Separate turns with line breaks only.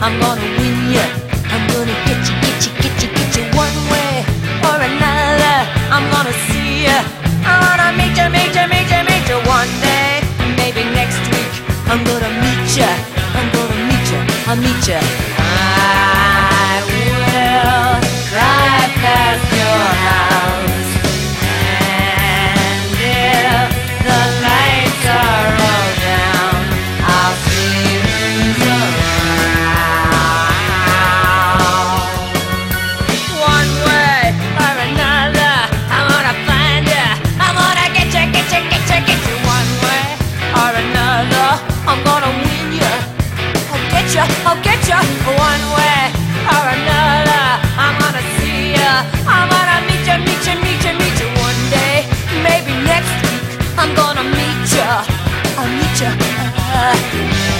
I'm gonna win ya. I'm gonna get you, get you, get you, get you one way or another. I'm gonna see ya. I wanna meet ya, meet ya, meet ya, meet ya one day, maybe next week. I'm gonna meet ya. I'm gonna meet ya. I'll meet ya. I will drive past your house, and if the lights are all down, I'll see who's around. One way or another, I'm gonna find ya. I'm gonna get ya, get ya, get ya, get you. One way or another, I'm gonna win ya. I'll get ya. One way or another, I'm gonna see ya. I'm gonna meet ya, meet ya, meet ya, meet ya one day, maybe next week. I'm gonna meet ya. I'll meet ya.